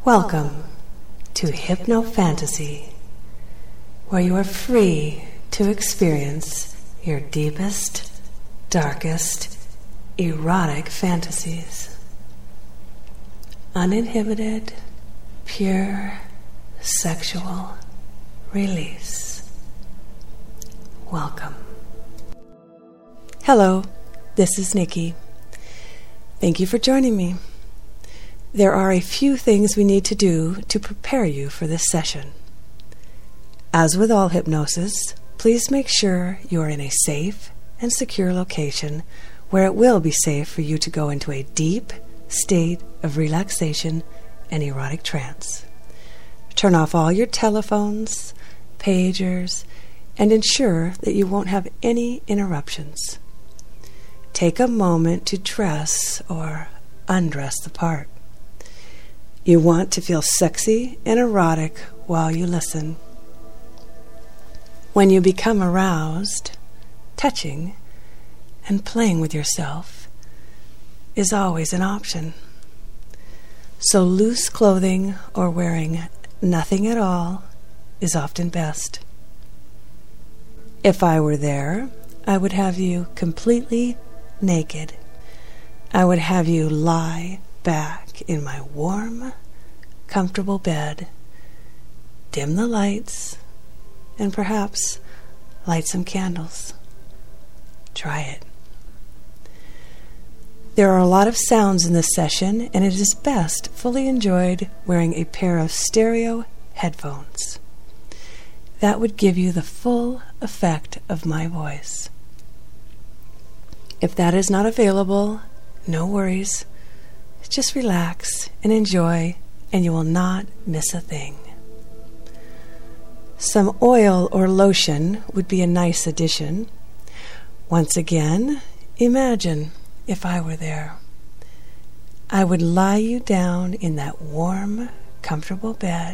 Welcome to Hypnofantasy, where you are free to experience your deepest, darkest, erotic fantasies. Uninhibited, pure, sexual release. Welcome. Hello, this is Nikki. Thank you for joining me. There are a few things we need to do to prepare you for this session. As with all hypnosis, please make sure you are in a safe and secure location where it will be safe for you to go into a deep state of relaxation and erotic trance. Turn off all your telephones, pagers, and ensure that you won't have any interruptions. Take a moment to dress or undress the part. You want to feel sexy and erotic while you listen. When you become aroused, touching and playing with yourself is always an option. So loose clothing or wearing nothing at all is often best. If I were there, I would have you completely naked. I would have you lie back in my warm, comfortable bed, dim the lights, and perhaps light some candles. Try it. There are a lot of sounds in this session, and it is best fully enjoyed wearing a pair of stereo headphones. That would give you the full effect of my voice. If that is not available, no worries. Just relax and enjoy, and you will not miss a thing. Some oil or lotion would be a nice addition. Once again, imagine if I were there. I would lie you down in that warm, comfortable bed,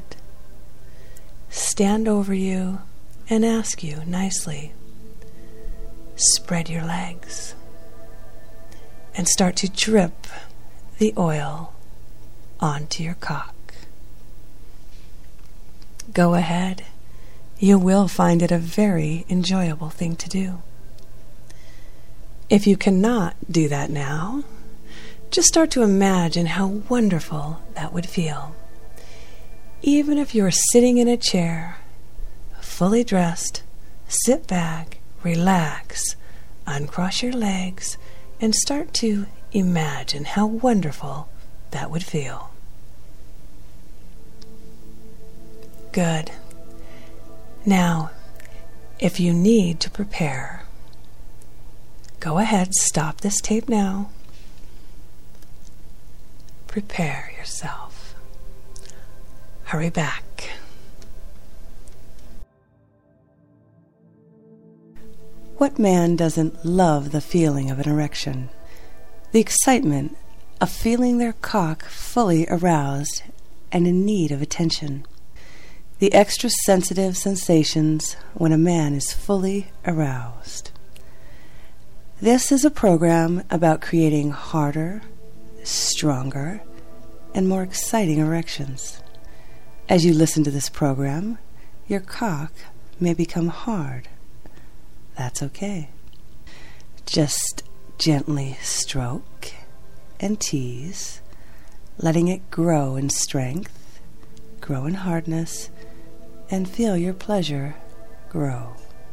stand over you, and ask you nicely, spread your legs, and start to drip the oil onto your cock. Go ahead. You will find it a very enjoyable thing to do. If you cannot do that now, just start to imagine how wonderful that would feel. Even if you're sitting in a chair, fully dressed, sit back, relax, uncross your legs, and start to imagine how wonderful that would feel. Good. Now, if you need to prepare, go ahead, stop this tape now. Prepare yourself. Hurry back. What man doesn't love the feeling of an erection? The excitement of feeling their cock fully aroused and in need of attention. The extra sensitive sensations when a man is fully aroused. This is a program about creating harder, stronger, and more exciting erections. As you listen to this program, your cock may become hard. That's okay. Just gently stroke and tease, letting it grow in strength, grow in hardness, and feel your pleasure grow.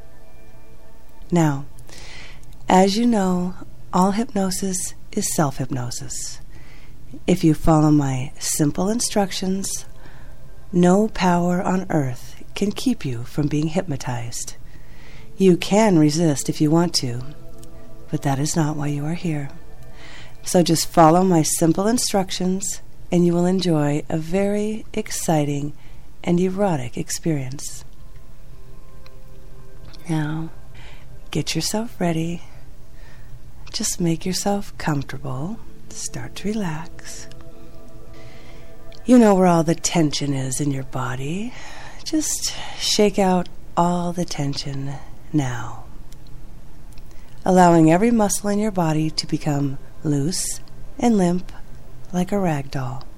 Now, as you know, all hypnosis is self-hypnosis. If you follow my simple instructions, no power on earth can keep you from being hypnotized. You can resist if you want to, but that is not why you are here. So just follow my simple instructions, and you will enjoy a very exciting and erotic experience. Now, get yourself ready. Just make yourself comfortable. Start to relax. You know where all the tension is in your body. Just shake out all the tension now, allowing every muscle in your body to become loose and limp like a rag doll.